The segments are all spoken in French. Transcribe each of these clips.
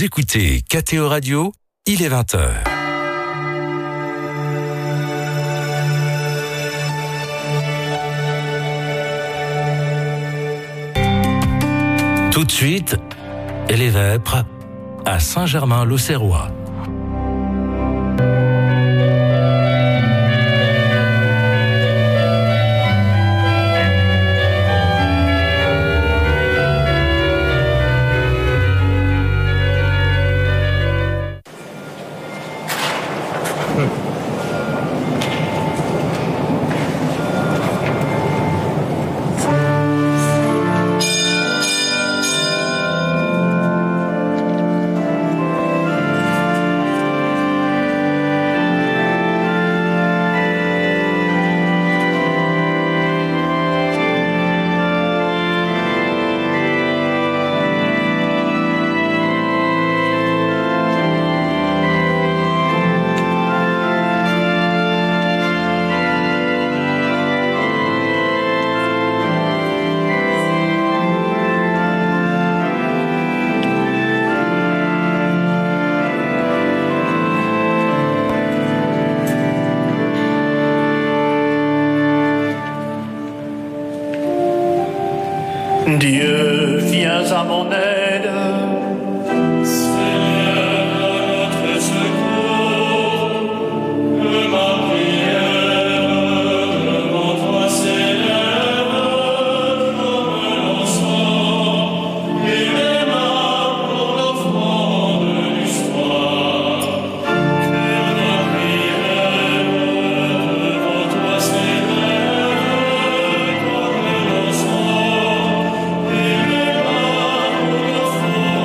Vous écoutez KTO Radio, il est 20h. Tout de suite, les Vêpres à Saint-Germain-l'Auxerrois. Dieu, viens à mon aide. Seigneur, à notre secours, que ma prière devant toi s'élève comme l'encens et les mains pour l'offrande de l'histoire. Que ma prière devant toi s'élève comme l'encens et les mains pour l'offrande.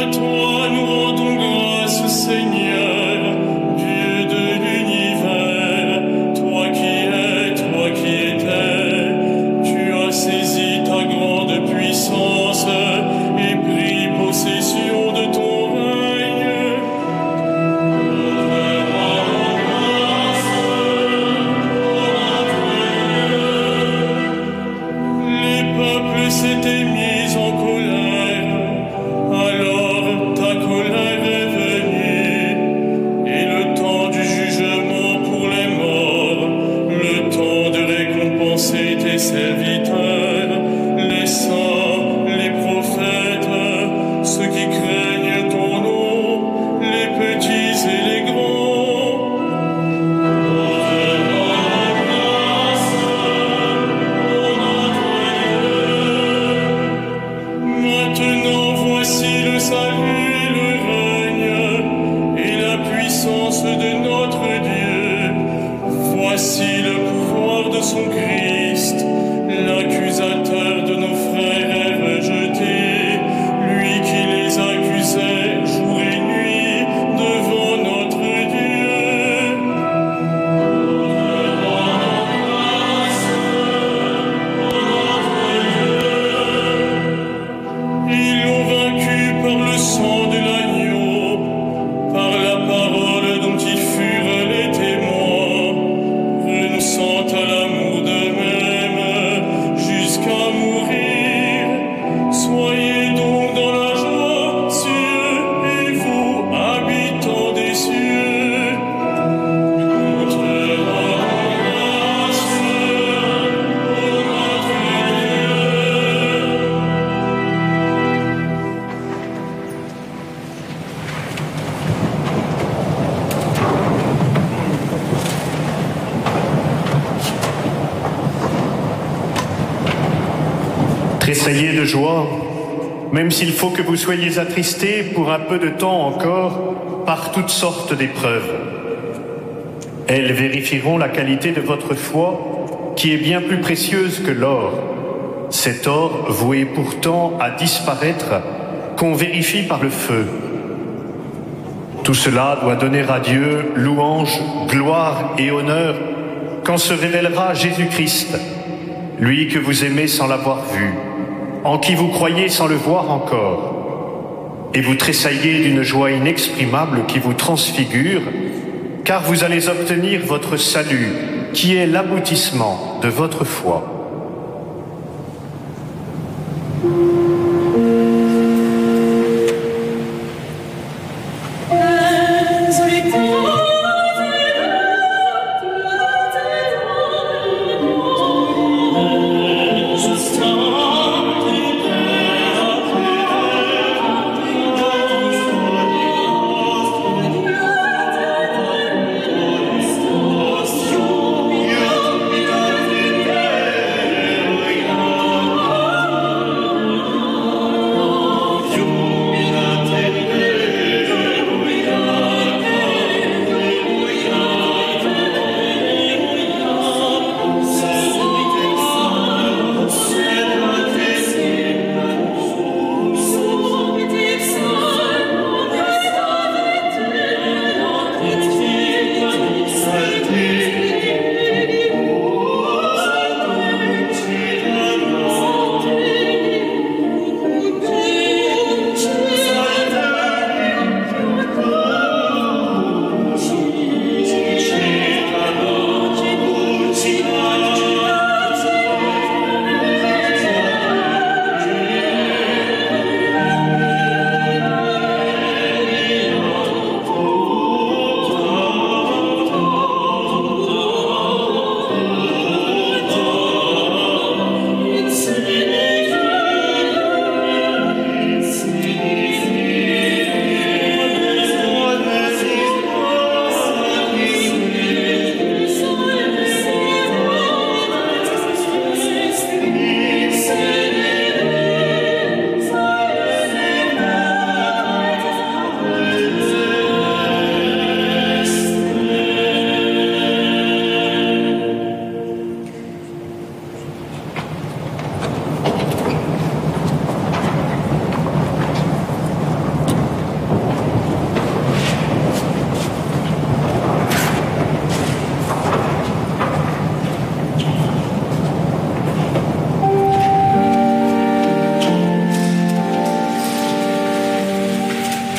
Tressaillez de joie, même s'il faut que vous soyez attristés pour un peu de temps encore par toutes sortes d'épreuves. Elles vérifieront la qualité de votre foi, qui est bien plus précieuse que l'or. Cet or voué pourtant à disparaître, qu'on vérifie par le feu. Tout cela doit donner à Dieu louange, gloire et honneur quand se révélera Jésus-Christ, lui que vous aimez sans l'avoir vu, en qui vous croyez sans le voir encore, et vous tressaillez d'une joie inexprimable qui vous transfigure, car vous allez obtenir votre salut, qui est l'aboutissement de votre foi.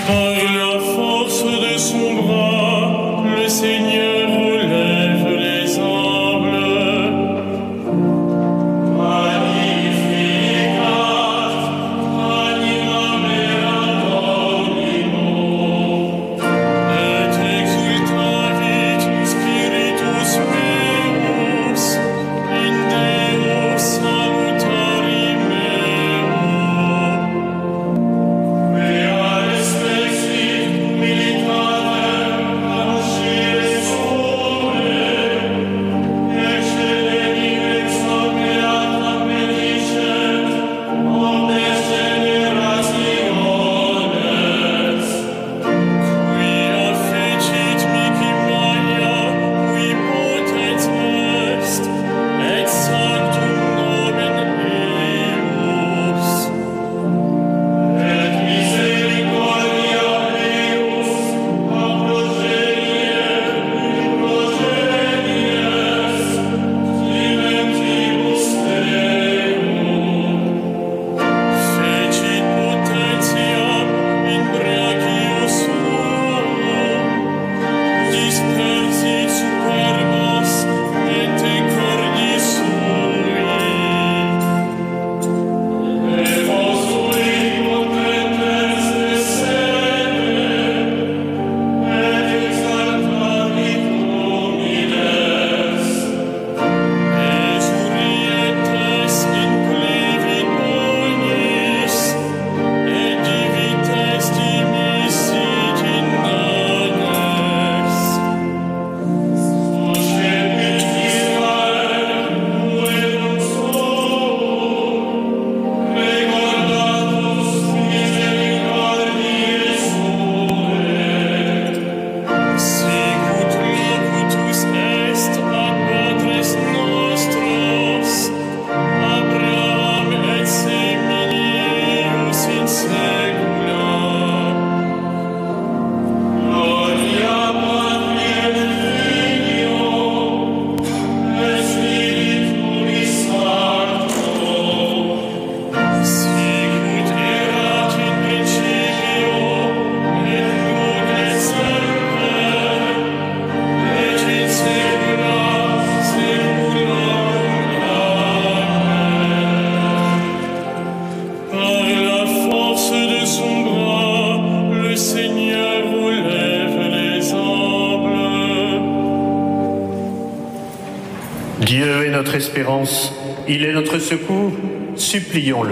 Dieu est notre espérance, il est notre secours, supplions-le.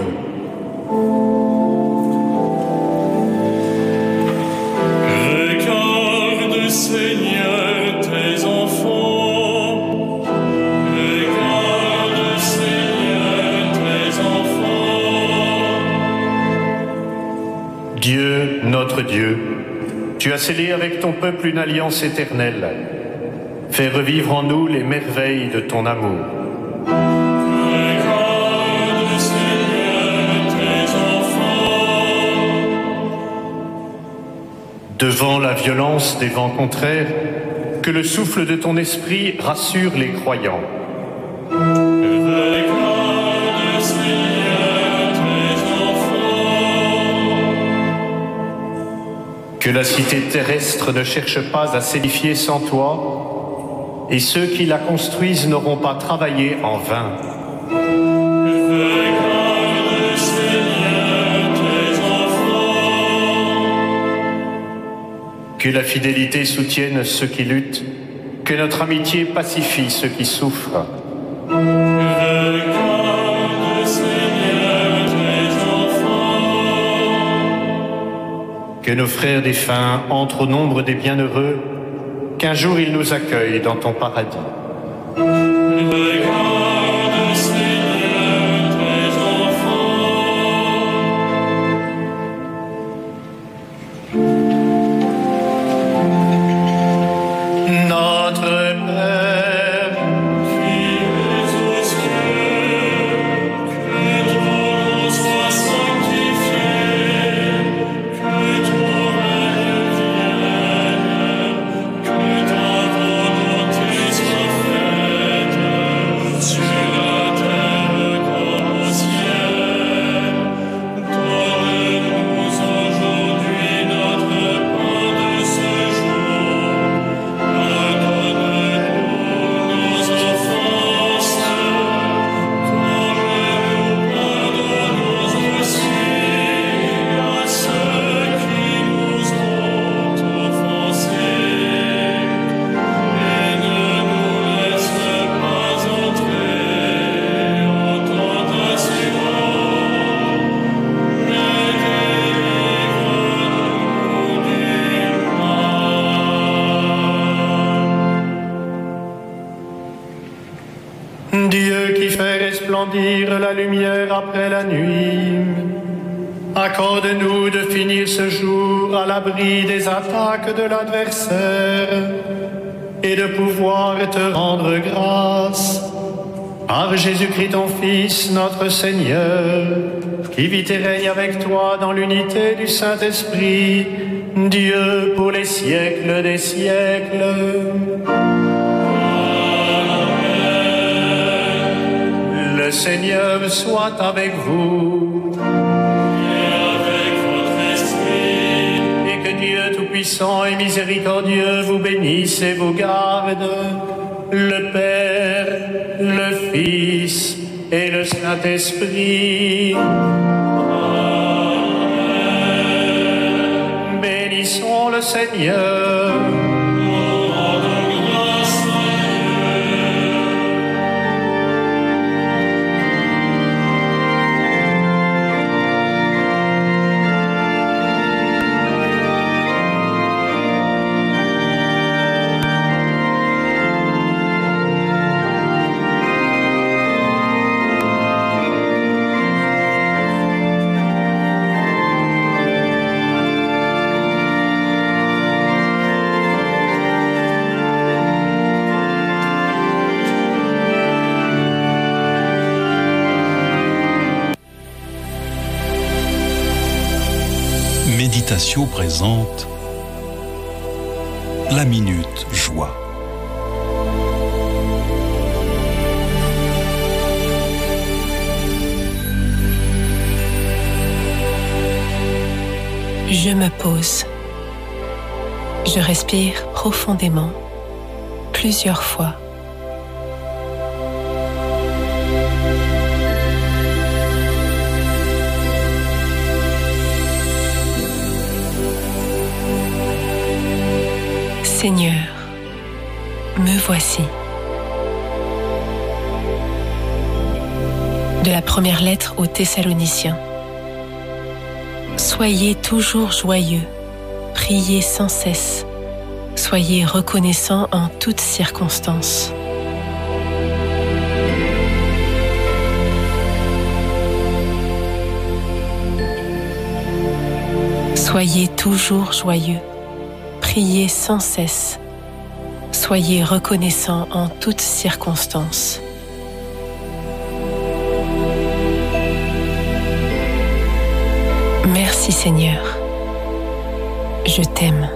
Regarde, Seigneur, tes enfants. Regarde, Seigneur, tes enfants. Dieu, notre Dieu, tu as scellé avec ton peuple une alliance éternelle. Fais revivre en nous les merveilles de ton amour. Regarde, Seigneur, tes enfants. Devant la violence des vents contraires, que le souffle de ton esprit rassure les croyants. Regarde, Seigneur, tes enfants. Que la cité terrestre ne cherche pas à s'édifier sans toi, et ceux qui la construisent n'auront pas travaillé en vain. Regarde, Seigneur, tes enfants. Que la fidélité soutienne ceux qui luttent, que notre amitié pacifie ceux qui souffrent. Regarde, Seigneur, tes enfants. Que nos frères défunts entrent au nombre des bienheureux, qu'un jour ils nous accueillent dans ton paradis. Regarde, Seigneur, tes enfants. Notre Père, Qui es aux cieux, que ton nom soit sanctifié, que ton règne vienne, que ta volonté soit faite Dieu qui fait resplendir la lumière après la nuit, accorde-nous de finir ce jour à l'abri des attaques de l'adversaire et de pouvoir te rendre grâce par Jésus-Christ ton Fils, notre Seigneur, qui vit et règne avec toi dans l'unité du Saint-Esprit, Dieu pour les siècles des siècles. Le Seigneur soit avec vous. Et avec votre esprit. Et que Dieu Tout-Puissant et Miséricordieux vous bénisse et vous garde, le Père, le Fils et le Saint-Esprit. Amen. Bénissons le Seigneur. Méditation présente la Minute Joie. Je me pose. Je respire profondément, plusieurs fois. Seigneur, me voici. De la première lettre aux Thessaloniciens. Soyez toujours joyeux, priez sans cesse, soyez reconnaissants en toutes circonstances. Soyez toujours joyeux. Priez sans cesse. Soyez reconnaissants en toutes circonstances. Merci Seigneur. Je t'aime.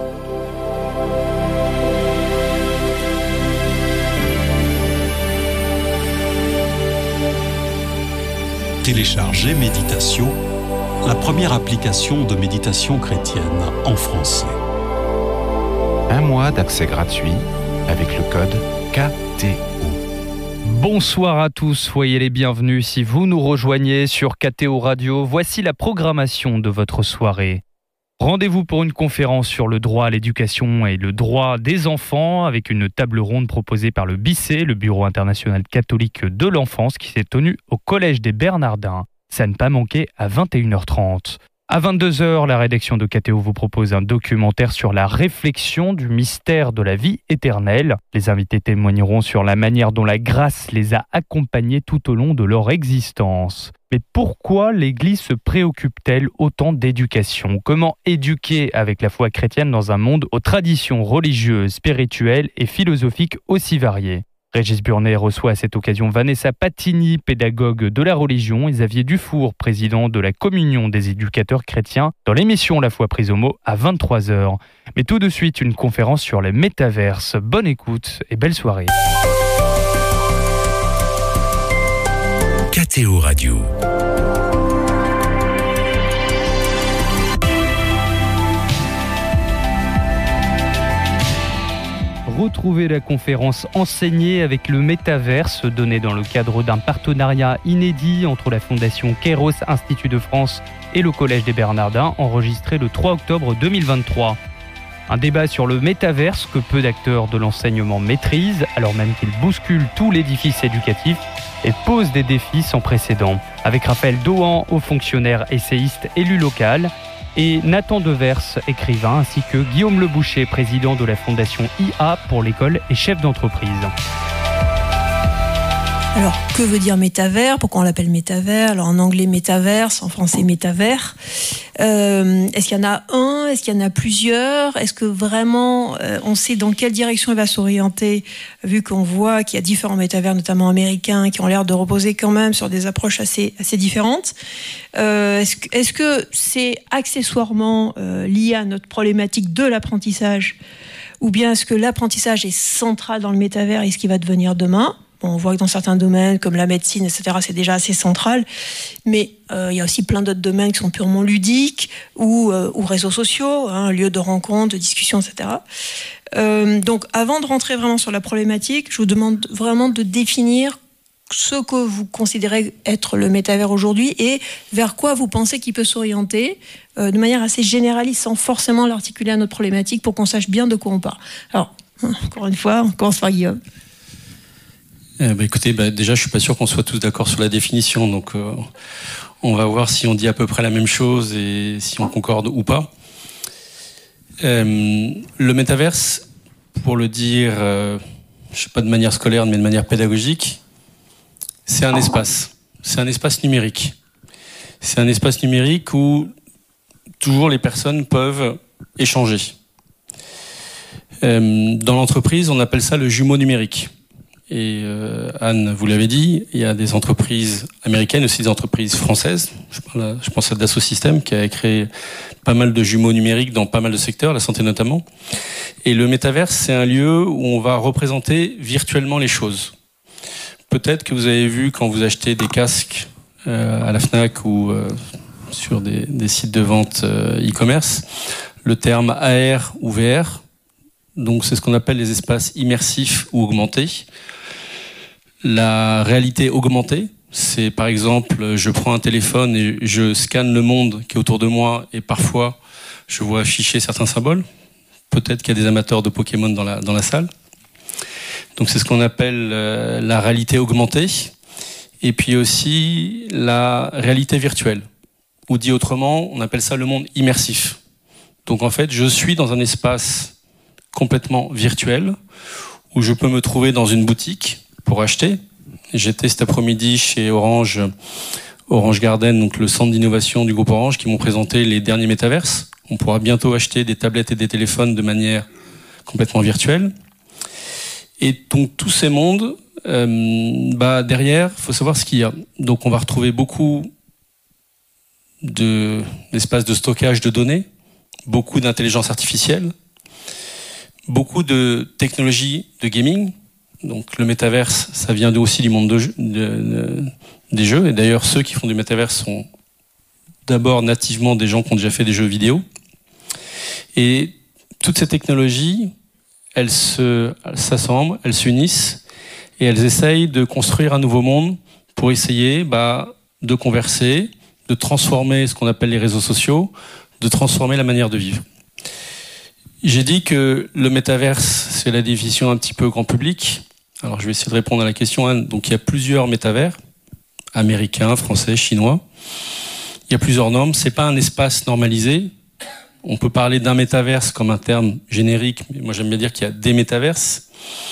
Téléchargez Méditation, la première application de méditation chrétienne en français. 1 mois d'accès gratuit avec le code KTO. Bonsoir à tous, soyez les bienvenus si vous nous rejoignez sur KTO Radio. Voici la programmation de votre soirée. Rendez-vous pour une conférence sur le droit à l'éducation et le droit des enfants avec une table ronde proposée par le BICE, le Bureau international catholique de l'enfance, qui s'est tenu au Collège des Bernardins. Ça ne pas manquer à 21h30. À 22h, la rédaction de KTO vous propose un documentaire sur la réflexion du mystère de la vie éternelle. Les invités témoigneront sur la manière dont la grâce les a accompagnés tout au long de leur existence. Mais pourquoi l'Église se préoccupe-t-elle autant d'éducation ? Comment éduquer avec la foi chrétienne dans un monde aux traditions religieuses, spirituelles et philosophiques aussi variées ? Régis Burnet reçoit à cette occasion Vanessa Patini, pédagogue de la religion, et Xavier Dufour, président de la Communion des éducateurs chrétiens, dans l'émission La foi prise au mot à 23h. Mais tout de suite, une conférence sur les métaverses. Bonne écoute et belle soirée. KTO Radio. Retrouvez la conférence Enseigner avec le métaverse donnée dans le cadre d'un partenariat inédit entre la Fondation Kairos Institut de France et le Collège des Bernardins, enregistré le 3 octobre 2023. Un débat sur le métaverse que peu d'acteurs de l'enseignement maîtrisent, alors même qu'il bouscule tout l'édifice éducatif et pose des défis sans précédent. Avec Raphaël Dohan, haut fonctionnaire essayiste élu local, et Nathan Devers, écrivain, ainsi que Guillaume Leboucher, président de la Fondation IA pour l'école et chef d'entreprise. Alors, que veut dire métavers? Pourquoi on l'appelle métavers? Alors, en anglais, métaverse, en français, métavers. Est-ce qu'il y en a un? Est-ce qu'il y en a plusieurs? Est-ce que vraiment, on sait dans quelle direction il va s'orienter, vu qu'on voit qu'il y a différents métavers, notamment américains, qui ont l'air de reposer quand même sur des approches assez différentes? Est-ce que c'est accessoirement lié à notre problématique de l'apprentissage? Ou bien est-ce que l'apprentissage est central dans le métavers et ce qui va devenir demain? Bon, on voit que dans certains domaines, comme la médecine, etc., c'est déjà assez central. Mais il y a aussi plein d'autres domaines qui sont purement ludiques ou réseaux sociaux, lieux de rencontre, de discussion, etc. Donc, avant de rentrer vraiment sur la problématique, je vous demande vraiment de définir ce que vous considérez être le métavers aujourd'hui et vers quoi vous pensez qu'il peut s'orienter de manière assez généraliste, sans forcément l'articuler à notre problématique, pour qu'on sache bien de quoi on parle. Alors, encore une fois, on commence par Guillaume. Écoutez, déjà, je suis pas sûr qu'on soit tous d'accord sur la définition, donc on va voir si on dit à peu près la même chose et si on concorde ou pas. Le métaverse, pour le dire, je sais pas de manière scolaire, mais de manière pédagogique, c'est un espace. C'est un espace numérique. C'est un espace numérique où toujours les personnes peuvent échanger. Dans l'entreprise, on appelle ça le jumeau numérique. Et Anne, vous l'avez dit, il y a des entreprises américaines, aussi des entreprises françaises. Je pense à Dassault Systèmes qui a créé pas mal de jumeaux numériques dans pas mal de secteurs, la santé notamment. Et le métaverse, c'est un lieu où on va représenter virtuellement les choses. Peut-être que vous avez vu quand vous achetez des casques à la Fnac ou sur des sites de vente e-commerce, le terme AR ou VR. Donc c'est ce qu'on appelle les espaces immersifs ou augmentés. La réalité augmentée, c'est par exemple, je prends un téléphone et je scanne le monde qui est autour de moi et parfois je vois afficher certains symboles. Peut-être qu'il y a des amateurs de Pokémon dans la salle. Donc c'est ce qu'on appelle la réalité augmentée. Et puis aussi la réalité virtuelle. Ou dit autrement, on appelle ça le monde immersif. Donc en fait, je suis dans un espace complètement virtuel où je peux me trouver dans une boutique pour acheter. J'étais cet après-midi chez Orange Garden, donc le centre d'innovation du groupe Orange, qui m'ont présenté les derniers métaverses. On pourra bientôt acheter des tablettes et des téléphones de manière complètement virtuelle. Et donc tous ces mondes, derrière, il faut savoir ce qu'il y a. Donc on va retrouver beaucoup d'espaces de stockage de données, beaucoup d'intelligence artificielle, beaucoup de technologies de gaming. Donc le métaverse, ça vient aussi du monde des jeux. Et d'ailleurs, ceux qui font du métaverse sont d'abord nativement des gens qui ont déjà fait des jeux vidéo. Et toutes ces technologies, elles s'assemblent, elles s'unissent et elles essayent de construire un nouveau monde pour essayer de converser, de transformer ce qu'on appelle les réseaux sociaux, de transformer la manière de vivre. J'ai dit que le métaverse, c'est la définition un petit peu grand public. Alors je vais essayer de répondre à la question, Anne. Donc il y a plusieurs métavers, américains, français, chinois. Il y a plusieurs normes. C'est pas un espace normalisé. On peut parler d'un métaverse comme un terme générique, mais moi j'aime bien dire qu'il y a des métaverses.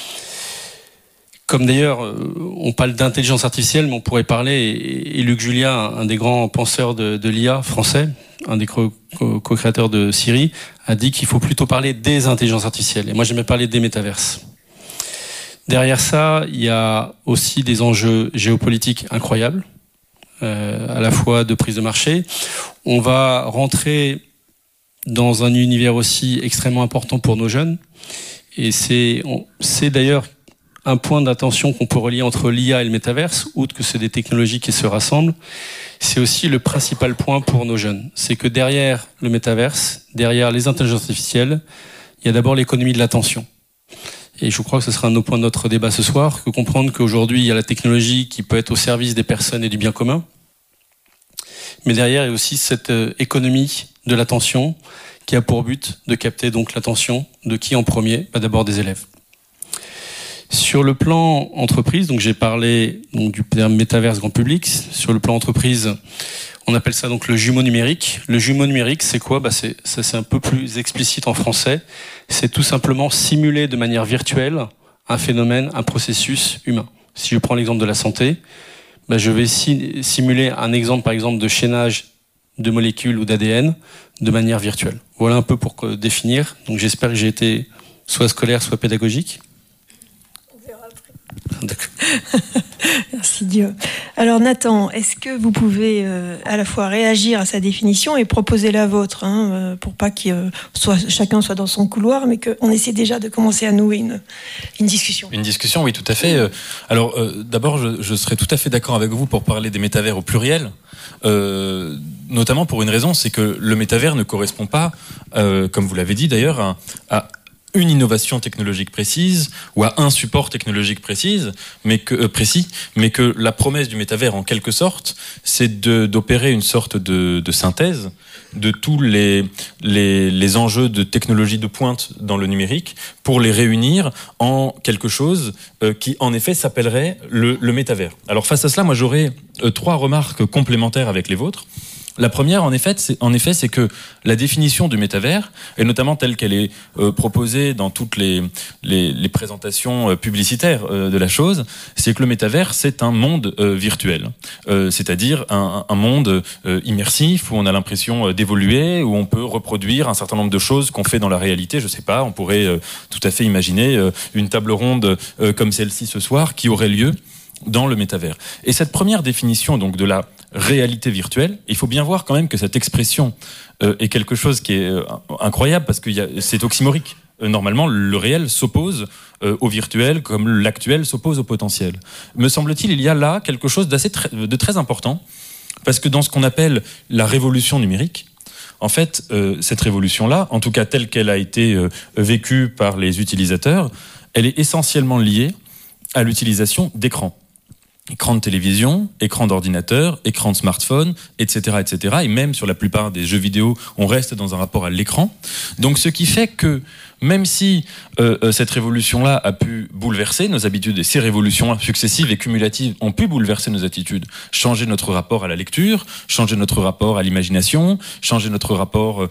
Comme d'ailleurs, on parle d'intelligence artificielle, mais on pourrait parler, et Luc Julia, un des grands penseurs de l'IA français, un des co-créateurs de Siri, a dit qu'il faut plutôt parler des intelligences artificielles. Et moi j'aimais parler des métaverses. Derrière ça, il y a aussi des enjeux géopolitiques incroyables, à la fois de prise de marché. On va rentrer dans un univers aussi extrêmement important pour nos jeunes. Et c'est d'ailleurs un point d'attention qu'on peut relier entre l'IA et le métaverse, outre que c'est des technologies qui se rassemblent. C'est aussi le principal point pour nos jeunes. C'est que derrière le métaverse, derrière les intelligences artificielles, il y a d'abord l'économie de l'attention. Et je crois que ce sera un autre point de notre débat ce soir, que comprendre qu'aujourd'hui, il y a la technologie qui peut être au service des personnes et du bien commun. Mais derrière, il y a aussi cette économie de l'attention qui a pour but de capter donc l'attention de qui en premier? D'abord des élèves. Sur le plan entreprise, donc j'ai parlé donc du terme métaverse grand public. Sur le plan entreprise, on appelle ça donc le jumeau numérique. Le jumeau numérique, c'est quoi? C'est un peu plus explicite en français. C'est tout simplement simuler de manière virtuelle un phénomène, un processus humain. Si je prends l'exemple de la santé, je vais simuler un exemple, par exemple, de chaînage de molécules ou d'ADN de manière virtuelle. Voilà un peu pour définir. Donc j'espère que j'ai été soit scolaire, soit pédagogique. On verra après. D'accord. Merci Dieu. Alors Nathan, est-ce que vous pouvez à la fois réagir à sa définition et proposer la vôtre, pour pas que chacun soit dans son couloir, mais qu'on essaie déjà de commencer à nouer une discussion. Une discussion, oui, tout à fait. Alors d'abord, je serais tout à fait d'accord avec vous pour parler des métavers au pluriel, notamment pour une raison, c'est que le métavers ne correspond pas, comme vous l'avez dit d'ailleurs, à une innovation technologique précise ou à un support technologique précis, mais que la promesse du métavers, en quelque sorte, c'est d'opérer une sorte de synthèse de tous les enjeux de technologie de pointe dans le numérique pour les réunir en quelque chose qui, en effet, s'appellerait le métavers. Alors, face à cela, moi, j'aurais 3 remarques complémentaires avec les vôtres. La première, en effet, c'est que la définition du métavers, et notamment telle qu'elle est proposée dans toutes les présentations publicitaires de la chose, c'est que le métavers, c'est un monde virtuel. C'est-à-dire un monde immersif, où on a l'impression d'évoluer, où on peut reproduire un certain nombre de choses qu'on fait dans la réalité. Je sais pas, on pourrait tout à fait imaginer une table ronde comme celle-ci ce soir, qui aurait lieu dans le métavers. Et cette première définition donc de la réalité virtuelle, il faut bien voir quand même que cette expression est quelque chose qui est incroyable parce que c'est oxymorique. Normalement, le réel s'oppose au virtuel comme l'actuel s'oppose au potentiel. Me semble-t-il, il y a là quelque chose de très important parce que dans ce qu'on appelle la révolution numérique, en fait, cette révolution-là, en tout cas telle qu'elle a été vécue par les utilisateurs, elle est essentiellement liée à l'utilisation d'écrans. Écran de télévision, écran d'ordinateur, écran de smartphone, etc., etc. Et même sur la plupart des jeux vidéo, on reste dans un rapport à l'écran. Donc, ce qui fait que même si cette révolution-là a pu bouleverser nos habitudes, et ces révolutions successives et cumulatives ont pu bouleverser nos attitudes, changer notre rapport à la lecture, changer notre rapport à l'imagination, changer notre rapport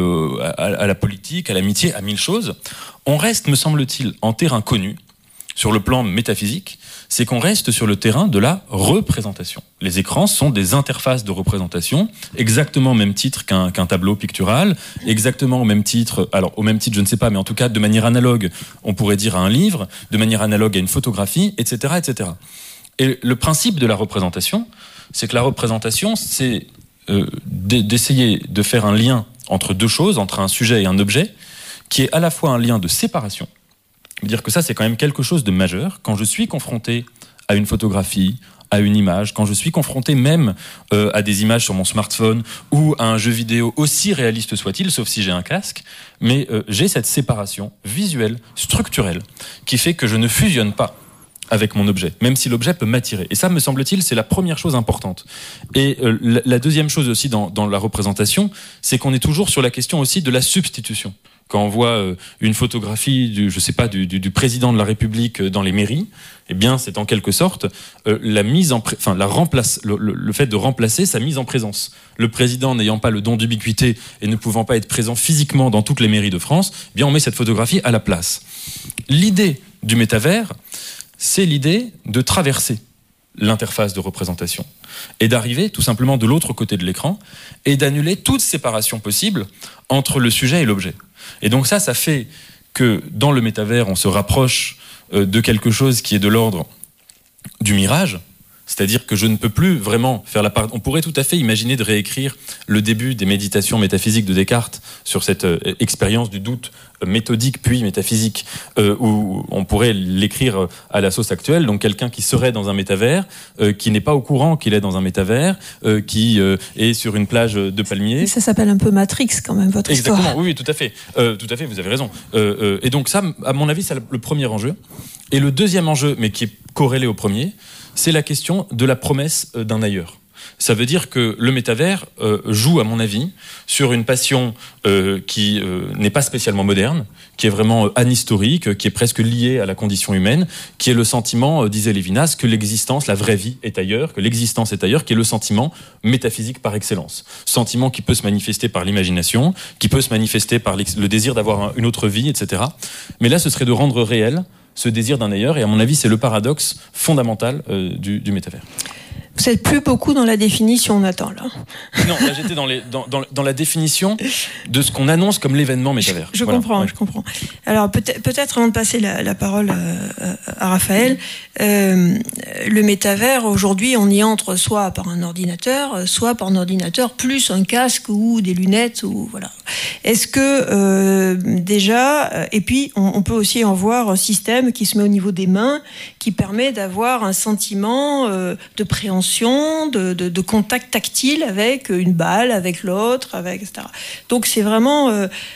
à la politique, à l'amitié, à 1000 choses, on reste, me semble-t-il, en terrain connu, sur le plan métaphysique, c'est qu'on reste sur le terrain de la représentation. Les écrans sont des interfaces de représentation, exactement au même titre qu'un tableau pictural, exactement au même titre, alors au même titre je ne sais pas, mais en tout cas de manière analogue, on pourrait dire à un livre, de manière analogue à une photographie, etc., etc. Et le principe de la représentation, c'est que la représentation, c'est d'essayer de faire un lien entre deux choses, entre un sujet et un objet, qui est à la fois un lien de séparation. Dire que ça, c'est quand même quelque chose de majeur. Quand je suis confronté à une photographie, à une image, quand je suis confronté même à des images sur mon smartphone ou à un jeu vidéo aussi réaliste soit-il, sauf si j'ai un casque, mais j'ai cette séparation visuelle, structurelle, qui fait que je ne fusionne pas avec mon objet, même si l'objet peut m'attirer. Et ça, me semble-t-il, c'est la première chose importante. Et la deuxième chose aussi dans la représentation, c'est qu'on est toujours sur la question aussi de la substitution. Quand on voit une photographie du président de la République dans les mairies, eh bien, c'est en quelque sorte le fait de remplacer sa mise en présence. Le président n'ayant pas le don d'ubiquité et ne pouvant pas être présent physiquement dans toutes les mairies de France, eh bien, on met cette photographie à la place. L'idée du métavers, c'est l'idée de traverser l'interface de représentation et d'arriver tout simplement de l'autre côté de l'écran et d'annuler toute séparation possible entre le sujet et l'objet. Et donc ça fait que dans le métavers, on se rapproche de quelque chose qui est de l'ordre du mirage, c'est-à-dire que je ne peux plus vraiment faire la part. On pourrait tout à fait imaginer de réécrire le début des méditations métaphysiques de Descartes sur cette expérience du doute méthodique puis métaphysique, où on pourrait l'écrire à la sauce actuelle. Donc quelqu'un qui serait dans un métavers, qui n'est pas au courant qu'il est dans un métavers, qui est sur une plage de palmiers. Ça s'appelle un peu Matrix quand même, votre histoire. Exactement, oui, tout à fait. Tout à fait, vous avez raison. Et donc ça, à mon avis, c'est le premier enjeu. Et le deuxième enjeu, mais qui est corrélé au premier, c'est la question de la promesse d'un ailleurs. Ça veut dire que le métavers joue, à mon avis, sur une passion qui n'est pas spécialement moderne, qui est vraiment anhistorique, qui est presque liée à la condition humaine, qui est le sentiment, disait Lévinas, que l'existence, la vraie vie est ailleurs, que l'existence est ailleurs, qui est le sentiment métaphysique par excellence. Sentiment qui peut se manifester par l'imagination, qui peut se manifester par le désir d'avoir une autre vie, etc. Mais là, ce serait de rendre réel ce désir d'un ailleurs. Et à mon avis, c'est le paradoxe fondamental du métavers. Vous n'êtes plus beaucoup dans la définition, Nathan, là. Non, là j'étais dans la définition de ce qu'on annonce comme l'événement métavers. Je comprends. Alors peut-être avant de passer la parole à Raphaël, le métavers, aujourd'hui, on y entre soit par un ordinateur, soit par un ordinateur plus un casque ou des lunettes, ou voilà. Est-ce que déjà, et puis on peut aussi en voir un système qui se met au niveau des mains, qui permet d'avoir un sentiment de préhension, de contact tactile avec une balle, avec l'autre, etc. Donc c'est vraiment,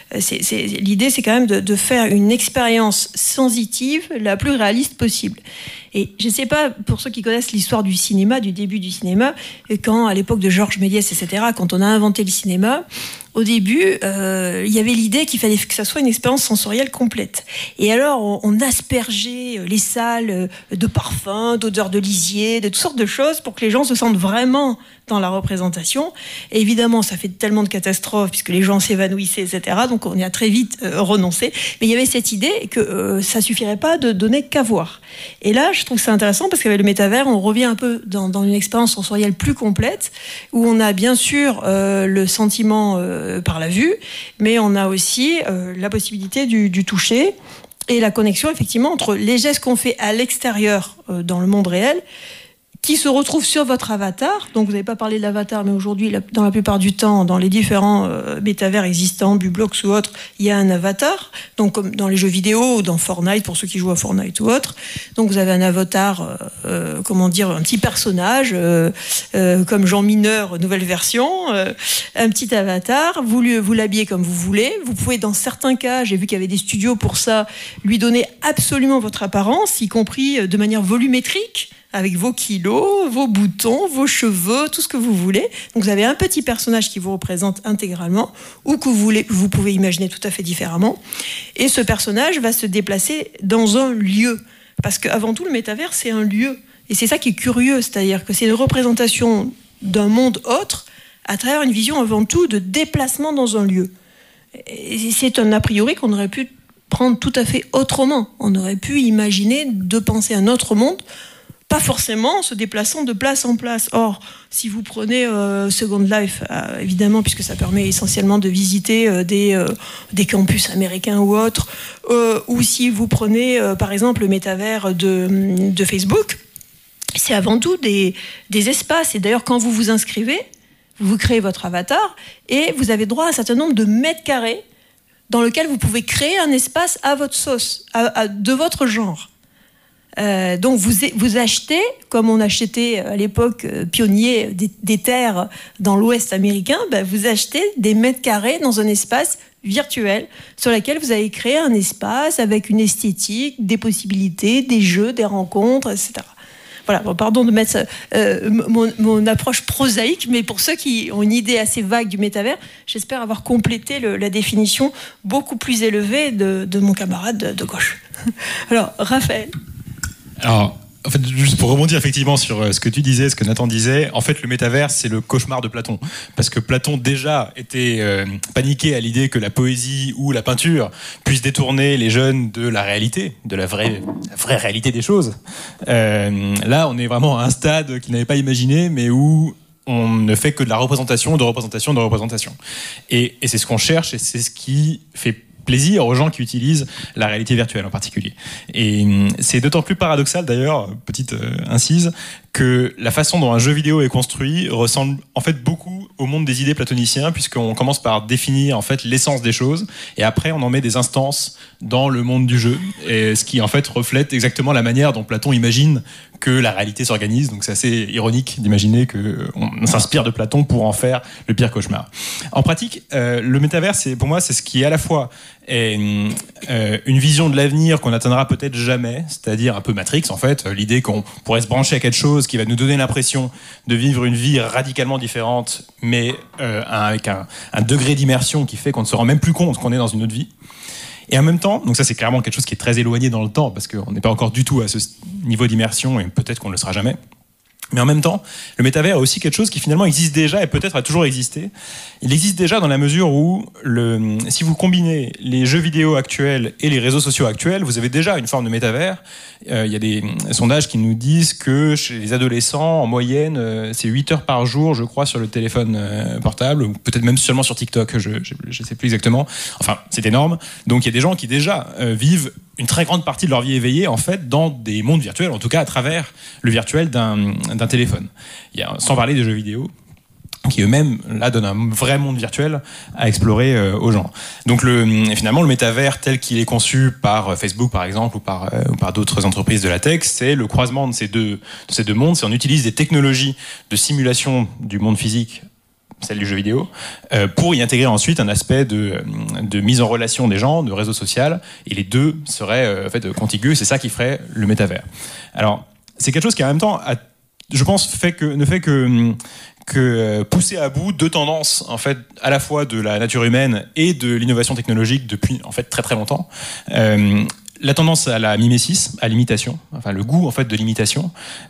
l'idée, c'est quand même de faire une expérience sensitive la plus réaliste possible. Et je ne sais pas, pour ceux qui connaissent l'histoire du cinéma, du début du cinéma, quand à l'époque de Georges Méliès, etc., quand on a inventé le cinéma, au début, il y avait l'idée qu'il fallait que ça soit une expérience sensorielle complète. Et alors, on aspergeait les salles de parfums, d'odeurs de lisier, de toutes sortes de choses pour que les gens se sentent vraiment dans la représentation. Et évidemment, ça fait tellement de catastrophes puisque les gens s'évanouissaient, etc. Donc, on y a très vite renoncé. Mais il y avait cette idée que ça suffirait pas de donner qu'à voir. Et là, je trouve que c'est intéressant parce qu'avec le métavers, on revient un peu dans une expérience sensorielle plus complète où on a bien sûr le sentiment par la vue, mais on a aussi la possibilité du toucher et la connexion effectivement entre les gestes qu'on fait à l'extérieur dans le monde réel qui se retrouve sur votre avatar. Donc vous n'avez pas parlé de l'avatar, mais aujourd'hui, dans la plupart du temps, dans les différents métavers existants, Bublox ou autres, il y a un avatar. Donc comme dans les jeux vidéo ou dans Fortnite, pour ceux qui jouent à Fortnite ou autre. Donc vous avez un avatar, un petit personnage, comme Jean Mineur, nouvelle version, un petit avatar. Vous l'habillez comme vous voulez. Vous pouvez, dans certains cas, j'ai vu qu'il y avait des studios pour ça, lui donner absolument votre apparence, y compris de manière volumétrique, avec vos kilos, vos boutons, vos cheveux, tout ce que vous voulez. Donc vous avez un petit personnage qui vous représente intégralement ou que vous pouvez imaginer tout à fait différemment. Et ce personnage va se déplacer dans un lieu. Parce qu'avant tout, le métavers, c'est un lieu. Et c'est ça qui est curieux, c'est-à-dire que c'est une représentation d'un monde autre à travers une vision avant tout de déplacement dans un lieu. Et c'est un a priori qu'on aurait pu prendre tout à fait autrement. On aurait pu imaginer de penser un autre monde, pas forcément en se déplaçant de place en place. Or, si vous prenez Second Life, évidemment, puisque ça permet essentiellement de visiter des campus américains ou autres, ou si vous prenez, par exemple, le métavers de Facebook, c'est avant tout des espaces. Et d'ailleurs, quand vous vous inscrivez, vous créez votre avatar et vous avez droit à un certain nombre de mètres carrés dans lequel vous pouvez créer un espace à votre sauce, de votre genre. Donc vous achetez, comme on achetait à l'époque pionnier des terres dans l'Ouest américain, vous achetez des mètres carrés dans un espace virtuel sur lequel vous avez créé un espace avec une esthétique, des possibilités, des jeux, des rencontres, etc. Voilà, bon, pardon de mettre mon approche prosaïque, mais pour ceux qui ont une idée assez vague du métavers, j'espère avoir complété la définition beaucoup plus élevée de mon camarade de gauche. Alors, Raphaël. Alors, en fait, juste pour rebondir effectivement sur ce que tu disais, ce que Nathan disait, en fait, le métavers, c'est le cauchemar de Platon. Parce que Platon, déjà, était paniqué à l'idée que la poésie ou la peinture puisse détourner les jeunes de la réalité, de la vraie réalité des choses. Là, on est vraiment à un stade qu'il n'avait pas imaginé, mais où on ne fait que de la représentation, de représentation, de représentation. Et c'est ce qu'on cherche, et c'est ce qui fait plaisir aux gens qui utilisent la réalité virtuelle en particulier. Et c'est d'autant plus paradoxal d'ailleurs, petite incise, que la façon dont un jeu vidéo est construit ressemble en fait beaucoup au monde des idées platoniciens, puisqu'on commence par définir en fait l'essence des choses et après on en met des instances dans le monde du jeu, et ce qui en fait reflète exactement la manière dont Platon imagine que la réalité s'organise. Donc c'est assez ironique d'imaginer qu'on s'inspire de Platon pour en faire le pire cauchemar. En pratique, le métavers, pour moi, c'est ce qui à la fois est une vision de l'avenir qu'on n'atteindra peut-être jamais, c'est-à-dire un peu Matrix en fait, l'idée qu'on pourrait se brancher à quelque chose qui va nous donner l'impression de vivre une vie radicalement différente, mais avec un degré d'immersion qui fait qu'on ne se rend même plus compte qu'on est dans une autre vie. Et en même temps, donc ça c'est clairement quelque chose qui est très éloigné dans le temps, parce qu'on n'est pas encore du tout à ce niveau d'immersion, et peut-être qu'on ne le sera jamais. Mais en même temps, le métavers est aussi quelque chose qui finalement existe déjà et peut-être a toujours existé. Il existe déjà dans la mesure où, si vous combinez les jeux vidéo actuels et les réseaux sociaux actuels, vous avez déjà une forme de métavers. Il y a des sondages qui nous disent que chez les adolescents, en moyenne, c'est 8 heures par jour, je crois, sur le téléphone portable, ou peut-être même seulement sur TikTok, je sais plus exactement. Enfin, c'est énorme. Donc il y a des gens qui déjà vivent une très grande partie de leur vie éveillée, en fait, dans des mondes virtuels, en tout cas à travers le virtuel d'un téléphone. Sans parler des jeux vidéo, qui eux-mêmes, là, donnent un vrai monde virtuel à explorer aux gens. Donc, finalement, le métavers tel qu'il est conçu par Facebook, par exemple, ou par d'autres entreprises de la tech, c'est le croisement de ces deux mondes. C'est on utilise des technologies de simulation du monde physique, celle du jeu vidéo, pour y intégrer ensuite un aspect de mise en relation des gens, de réseau social, et les deux seraient en fait contigus, c'est ça qui ferait le métavers. Alors, c'est quelque chose qui en même temps, je pense, ne fait que pousser à bout deux tendances, en fait, à la fois de la nature humaine et de l'innovation technologique depuis, en fait, très très longtemps. La tendance à la mimésis, à l'imitation, enfin le goût en fait de l'imitation,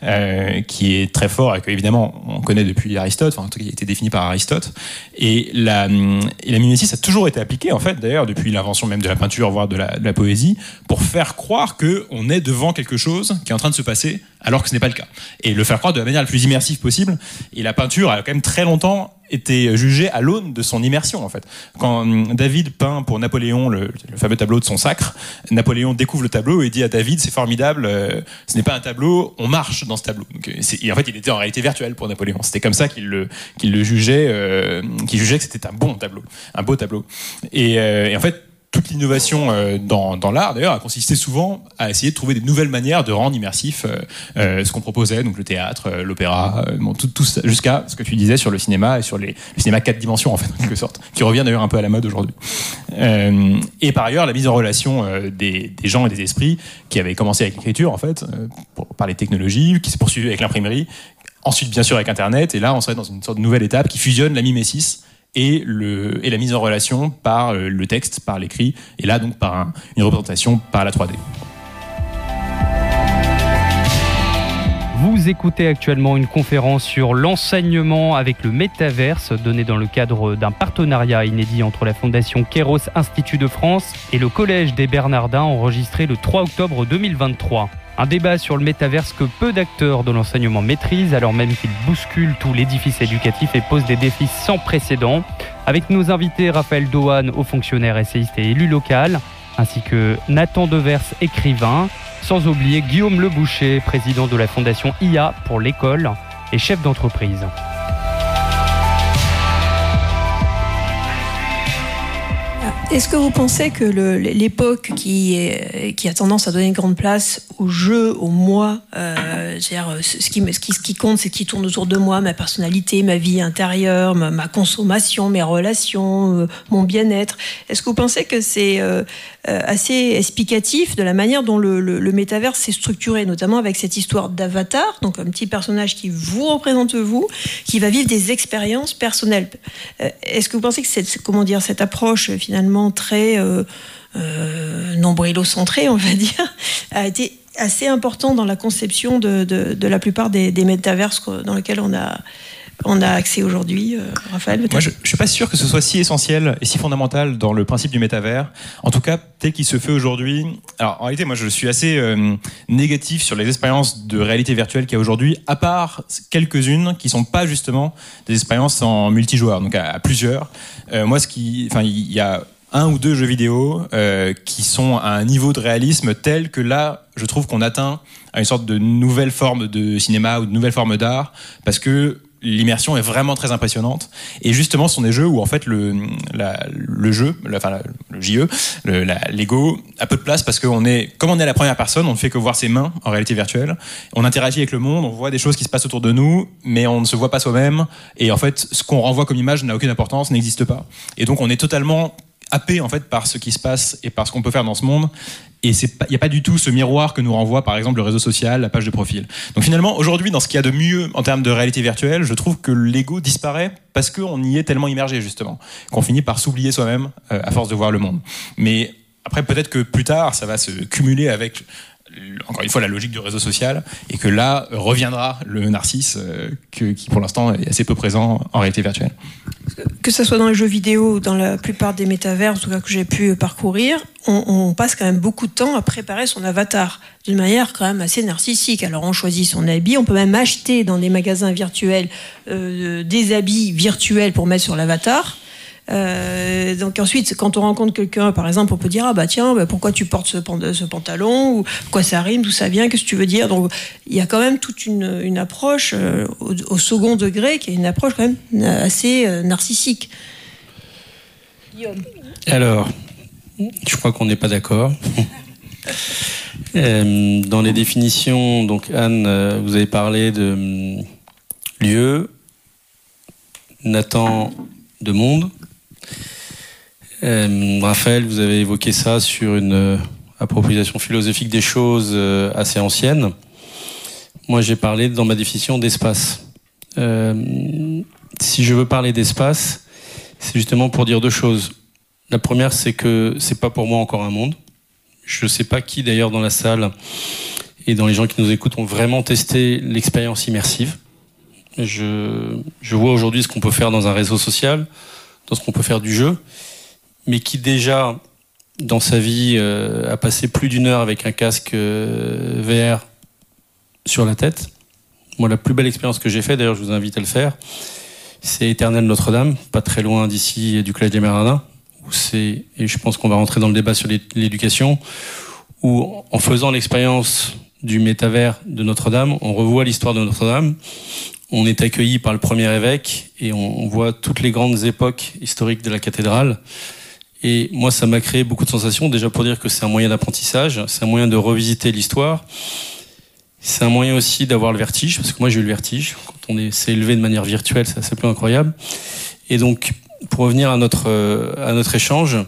qui est très fort et que évidemment on connaît depuis Aristote, enfin en tout cas qui a été défini par Aristote. Et la mimésis a toujours été appliquée en fait, d'ailleurs depuis l'invention même de la peinture, voire de la poésie, pour faire croire que on est devant quelque chose qui est en train de se passer, alors que ce n'est pas le cas. Et le faire croire de la manière la plus immersive possible. Et la peinture a quand même très longtemps était jugé à l'aune de son immersion en fait. Quand David peint pour Napoléon le fameux tableau de son sacre, Napoléon découvre le tableau et dit à David c'est formidable, ce n'est pas un tableau, on marche dans ce tableau. Donc, et en fait il était en réalité virtuel pour Napoléon. C'était comme ça qu'il le jugeait, qu'il jugeait que c'était un bon tableau, un beau tableau. Et en fait toute l'innovation dans l'art, d'ailleurs, a consisté souvent à essayer de trouver des nouvelles manières de rendre immersif ce qu'on proposait, donc le théâtre, l'opéra, tout ça, jusqu'à ce que tu disais sur le cinéma et sur le cinéma 4 dimensions, en fait, en quelque sorte, qui revient d'ailleurs un peu à la mode aujourd'hui. Et par ailleurs, la mise en relation des gens et des esprits, qui avait commencé avec l'écriture, en fait, par les technologies, qui s'est poursuivie avec l'imprimerie, ensuite, bien sûr, avec Internet, et là, on serait dans une sorte de nouvelle étape qui fusionne la mimésis et la mise en relation par le texte, par l'écrit, et là donc par une représentation par la 3D. Vous écoutez actuellement une conférence sur l'enseignement avec le métaverse donnée dans le cadre d'un partenariat inédit entre la Fondation Kairos Institut de France et le Collège des Bernardins enregistré le 3 octobre 2023. Un débat sur le métaverse que peu d'acteurs de l'enseignement maîtrisent, alors même qu'il bouscule tout l'édifice éducatif et pose des défis sans précédent. Avec nos invités Raphaël Dohan, haut fonctionnaire essayiste et élu local, ainsi que Nathan Devers, écrivain, sans oublier Guillaume Leboucher, président de la Fondation IA pour l'école et chef d'entreprise. Est-ce que vous pensez que l'époque qui a tendance à donner une grande place au jeu, au moi, c'est-à-dire ce qui compte, c'est ce qui tourne autour de moi, ma personnalité, ma vie intérieure, ma consommation, mes relations, mon bien-être. Est-ce que vous pensez que c'est assez explicatif de la manière dont le métavers s'est structuré, notamment avec cette histoire d'avatar, donc un petit personnage qui vous représente vous, qui va vivre des expériences personnelles. Est-ce que vous pensez que cette approche finalement très nombrilocentrée, on va dire, a été assez important dans la conception de la plupart des métaverses dans lesquels on a accès aujourd'hui, Raphaël, peut-être ? Moi, je suis pas sûr que ce soit si essentiel et si fondamental dans le principe du métavers. En tout cas, tel qu'il se fait aujourd'hui. Alors, en réalité, moi, je suis assez négatif sur les expériences de réalité virtuelle qu'il y a aujourd'hui, à part quelques-unes qui sont pas justement des expériences en multijoueur, donc à plusieurs. Il y a 1 ou 2 jeux vidéo qui sont à un niveau de réalisme tel que là, je trouve qu'on atteint à une sorte de nouvelle forme de cinéma ou de nouvelle forme d'art, parce que l'immersion est vraiment très impressionnante. Et justement, ce sont des jeux où en fait le JE, l'ego, a peu de place parce comme on est à la première personne, on ne fait que voir ses mains en réalité virtuelle. On interagit avec le monde, on voit des choses qui se passent autour de nous, mais on ne se voit pas soi-même. Et en fait, ce qu'on renvoie comme image n'a aucune importance, n'existe pas. Et donc, on est totalement happé en fait par ce qui se passe et par ce qu'on peut faire dans ce monde. Et il n'y a pas du tout ce miroir que nous renvoie par exemple le réseau social, la page de profil. Donc finalement, aujourd'hui, dans ce qu'il y a de mieux en termes de réalité virtuelle, je trouve que l'ego disparaît parce qu'on y est tellement immergé justement, qu'on finit par s'oublier soi-même à force de voir le monde. Mais après, peut-être que plus tard, ça va se cumuler avec encore une fois, la logique du réseau social, et que là reviendra le narcisse qui pour l'instant est assez peu présent en réalité virtuelle. Que ce soit dans les jeux vidéo ou dans la plupart des métavers, en tout cas que j'ai pu parcourir, on passe quand même beaucoup de temps à préparer son avatar d'une manière quand même assez narcissique. Alors on choisit son habit, on peut même acheter dans des magasins virtuels des habits virtuels pour mettre sur l'avatar. Donc ensuite, quand on rencontre quelqu'un, par exemple, on peut dire pourquoi tu portes ce pantalon, ou pourquoi ça rime, d'où ça vient, qu'est-ce que tu veux dire. Donc il y a quand même toute une approche au second degré qui est une approche quand même assez narcissique. Guillaume. Alors, je crois qu'on n'est pas d'accord. Dans les définitions, donc Anne, vous avez parlé de lieu, Nathan de monde. Raphaël, vous avez évoqué ça sur une appropriation philosophique des choses assez ancienne. Moi, j'ai parlé dans ma définition d'espace. Si je veux parler d'espace, c'est justement pour dire deux choses. La première, c'est que c'est pas pour moi encore un monde. Je sais pas qui d'ailleurs dans la salle et dans les gens qui nous écoutent ont vraiment testé l'expérience immersive. Je vois aujourd'hui ce qu'on peut faire dans un réseau social, dans ce qu'on peut faire du jeu, mais qui déjà, dans sa vie, a passé plus d'1 heure avec un casque VR sur la tête. Moi, la plus belle expérience que j'ai faite, d'ailleurs je vous invite à le faire, c'est Éternel Notre-Dame, pas très loin d'ici du Collège des Mérindins, et je pense qu'on va rentrer dans le débat sur l'éducation, où en faisant l'expérience du métavers de Notre-Dame, on revoit l'histoire de Notre-Dame, on est accueilli par le premier évêque et on voit toutes les grandes époques historiques de la cathédrale. Et moi, ça m'a créé beaucoup de sensations, déjà pour dire que c'est un moyen d'apprentissage, c'est un moyen de revisiter l'histoire, c'est un moyen aussi d'avoir le vertige, parce que moi j'ai eu le vertige, quand on s'est élevé de manière virtuelle, c'est assez peu incroyable. Et donc, pour revenir à notre échange,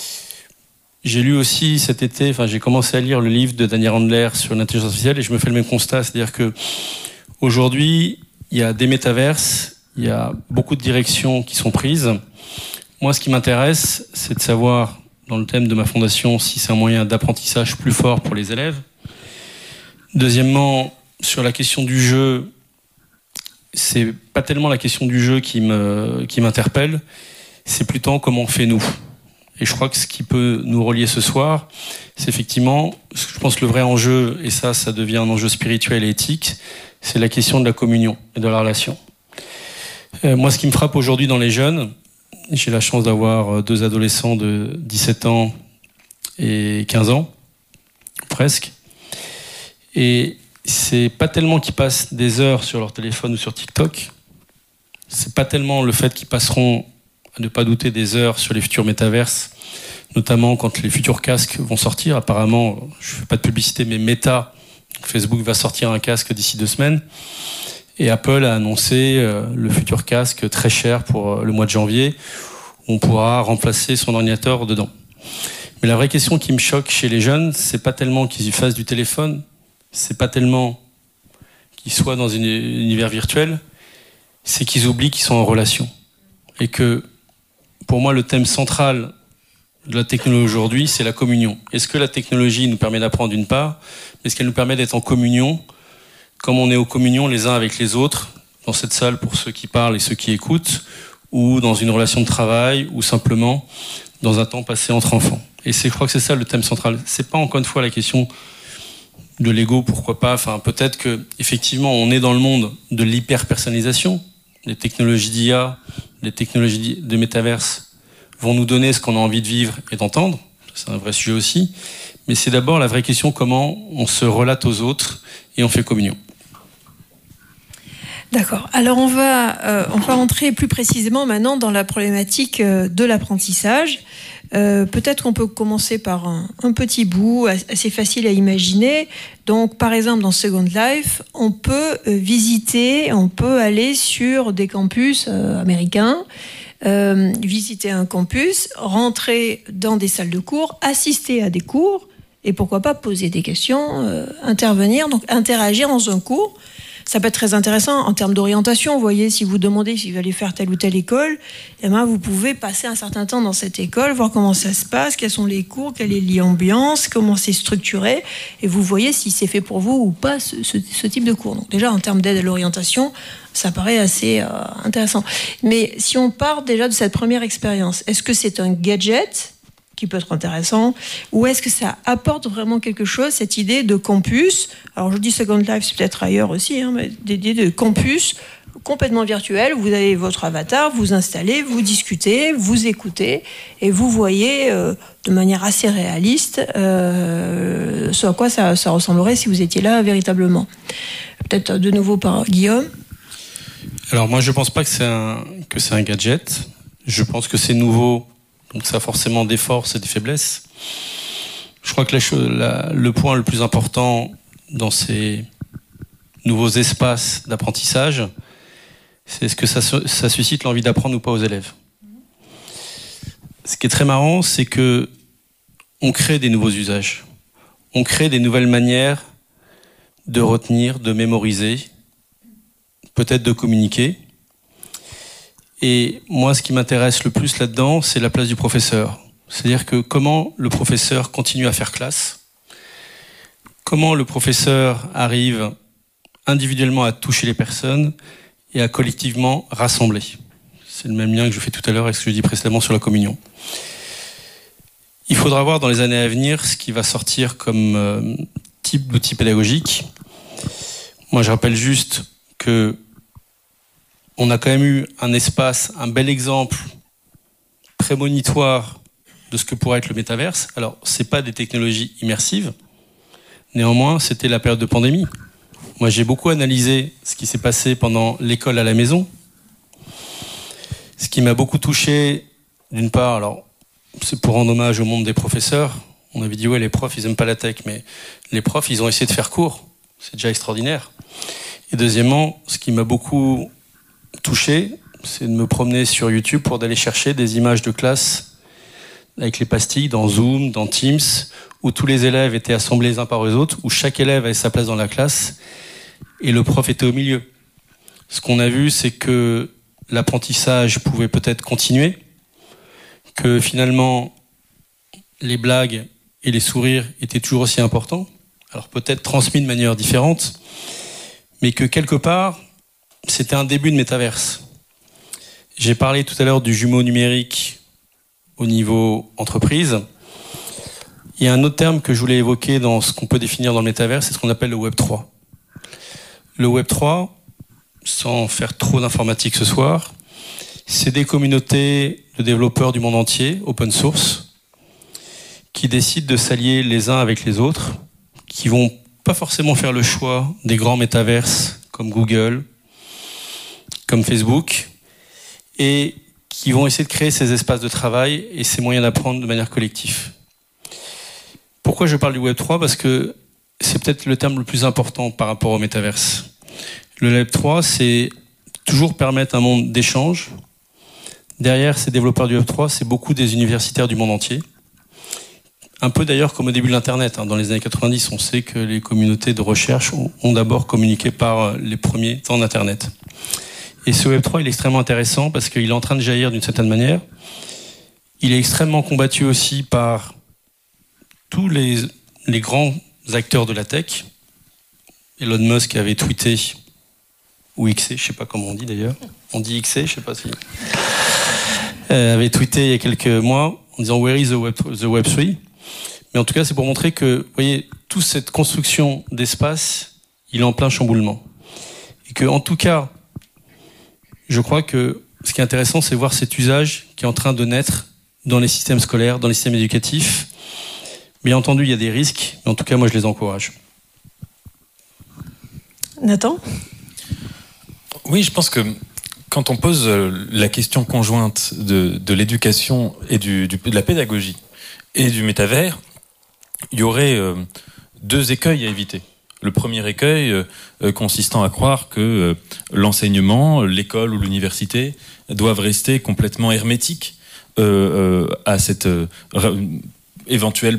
j'ai lu aussi cet été, j'ai commencé à lire le livre de Daniel Handler sur l'intelligence artificielle, et je me fais le même constat, c'est-à-dire que aujourd'hui, il y a des métaverses, il y a beaucoup de directions qui sont prises. Moi, ce qui m'intéresse, c'est de savoir, dans le thème de ma fondation, si c'est un moyen d'apprentissage plus fort pour les élèves. Deuxièmement, sur la question du jeu, c'est pas tellement la question du jeu qui m'interpelle, c'est plutôt comment on fait nous. Et je crois que ce qui peut nous relier ce soir, c'est effectivement, je pense le vrai enjeu, et ça devient un enjeu spirituel et éthique, c'est la question de la communion et de la relation. Moi, ce qui me frappe aujourd'hui dans les jeunes, j'ai la chance d'avoir 2 adolescents de 17 ans et 15 ans, presque. Et c'est pas tellement qu'ils passent des heures sur leur téléphone ou sur TikTok, c'est pas tellement le fait qu'ils passeront, à ne pas douter, des heures sur les futurs métaverses, notamment quand les futurs casques vont sortir. Apparemment, je fais pas de publicité, mais Meta, Facebook va sortir un casque d'ici 2 semaines. Et Apple a annoncé le futur casque très cher pour le mois de janvier, où on pourra remplacer son ordinateur dedans. Mais la vraie question qui me choque chez les jeunes, c'est pas tellement qu'ils y fassent du téléphone, c'est pas tellement qu'ils soient dans un univers virtuel, c'est qu'ils oublient qu'ils sont en relation. Et que, pour moi, le thème central de la technologie aujourd'hui, c'est la communion. Est-ce que la technologie nous permet d'apprendre d'une part, mais est-ce qu'elle nous permet d'être en communion, comme on est en communion les uns avec les autres, dans cette salle pour ceux qui parlent et ceux qui écoutent, ou dans une relation de travail, ou simplement dans un temps passé entre enfants. Et je crois que c'est ça le thème central. C'est pas encore une fois la question de l'ego, pourquoi pas. Peut-être que effectivement, on est dans le monde de l'hyper-personnalisation. Les technologies d'IA, les technologies de métaverse vont nous donner ce qu'on a envie de vivre et d'entendre. C'est un vrai sujet aussi. Mais c'est d'abord la vraie question, comment on se relate aux autres et on fait communion. D'accord. Alors on va entrer plus précisément maintenant dans la problématique de l'apprentissage. Peut-être qu'on peut commencer par un petit bout assez facile à imaginer. Donc par exemple dans Second Life, on peut aller sur des campus américains, visiter un campus, rentrer dans des salles de cours, assister à des cours et pourquoi pas poser des questions, intervenir, donc interagir dans un cours. ça peut être très intéressant en termes d'orientation. Vous voyez, si vous demandez si vous allez faire telle ou telle école, eh ben, vous pouvez passer un certain temps dans cette école, voir comment ça se passe, quels sont les cours, quelle est l'ambiance, comment c'est structuré, et vous voyez si c'est fait pour vous ou pas ce type de cours. Donc déjà, en termes d'aide à l'orientation, ça paraît assez intéressant. Mais si on part déjà de cette première expérience, est-ce que c'est un gadget qui peut être intéressant, ou est-ce que ça apporte vraiment quelque chose, cette idée de campus? Alors je dis Second Life, c'est peut-être ailleurs aussi, hein, mais des idées de campus complètement virtuel, vous avez votre avatar, vous installez, vous discutez, vous écoutez, et vous voyez de manière assez réaliste ce à quoi ça ressemblerait si vous étiez là véritablement. Peut-être de nouveau par Guillaume. Alors moi je pense pas que c'est un gadget, je pense que c'est nouveau. Donc ça a forcément des forces et des faiblesses. Je crois que le point le plus important dans ces nouveaux espaces d'apprentissage, c'est est-ce que ça suscite l'envie d'apprendre ou pas aux élèves. Ce qui est très marrant, c'est que on crée des nouveaux usages. On crée des nouvelles manières de retenir, de mémoriser, peut-être de communiquer. Et moi, ce qui m'intéresse le plus là-dedans, c'est la place du professeur. C'est-à-dire que comment le professeur continue à faire classe, comment le professeur arrive individuellement à toucher les personnes et à collectivement rassembler. C'est le même lien que je fais tout à l'heure avec ce que je dis précédemment sur la communion. Il faudra voir dans les années à venir ce qui va sortir comme type d'outil pédagogique. Moi, je rappelle juste que on a quand même eu un espace, un bel exemple prémonitoire de ce que pourrait être le métaverse. Alors, c'est pas des technologies immersives. Néanmoins, c'était la période de pandémie. Moi, j'ai beaucoup analysé ce qui s'est passé pendant l'école à la maison. Ce qui m'a beaucoup touché, d'une part, alors, c'est pour rendre hommage au monde des professeurs. On avait dit, ouais, les profs, ils aiment pas la tech, mais les profs, ils ont essayé de faire court. C'est déjà extraordinaire. Et deuxièmement, ce qui m'a beaucoup touché, c'est de me promener sur YouTube pour d'aller chercher des images de classe avec les pastilles dans Zoom, dans Teams, où tous les élèves étaient assemblés les uns par les autres, où chaque élève avait sa place dans la classe et le prof était au milieu. Ce qu'on a vu, c'est que l'apprentissage pouvait peut-être continuer, que finalement les blagues et les sourires étaient toujours aussi importants, alors peut-être transmis de manière différente, mais que quelque part, c'était un début de métaverse. J'ai parlé tout à l'heure du jumeau numérique au niveau entreprise. Il y a un autre terme que je voulais évoquer dans ce qu'on peut définir dans le métaverse, c'est ce qu'on appelle le Web 3. Le Web 3, sans faire trop d'informatique ce soir, c'est des communautés de développeurs du monde entier, open source, qui décident de s'allier les uns avec les autres, qui vont pas forcément faire le choix des grands métaverses comme Google, comme Facebook, et qui vont essayer de créer ces espaces de travail et ces moyens d'apprendre de manière collective. Pourquoi je parle du Web 3 ? Parce que c'est peut-être le terme le plus important par rapport au métaverse. Le Web 3, c'est toujours permettre un monde d'échange. Derrière ces développeurs du Web 3, c'est beaucoup des universitaires du monde entier. Un peu d'ailleurs comme au début de l'Internet. Dans les années 90, on sait que les communautés de recherche ont d'abord communiqué par les premiers temps d'Internet. Et ce Web3, il est extrêmement intéressant parce qu'il est en train de jaillir d'une certaine manière. Il est extrêmement combattu aussi par tous les grands acteurs de la tech. Elon Musk avait tweeté, ou XC, je ne sais pas comment on dit d'ailleurs. On dit XC, je ne sais pas si... avait tweeté il y a quelques mois en disant « Where is the Web 3 ?» Mais en tout cas, c'est pour montrer que, vous voyez, toute cette construction d'espace, il est en plein chamboulement. Et que, en tout cas, je crois que ce qui est intéressant, c'est voir cet usage qui est en train de naître dans les systèmes scolaires, dans les systèmes éducatifs. Bien entendu, il y a des risques, mais en tout cas, moi, je les encourage. Nathan ? Oui, je pense que quand on pose la question conjointe de l'éducation et de la pédagogie et du métavers, il y aurait deux écueils à éviter. Le premier écueil consistant à croire que l'enseignement, l'école ou l'université doivent rester complètement hermétiques à cette éventuelle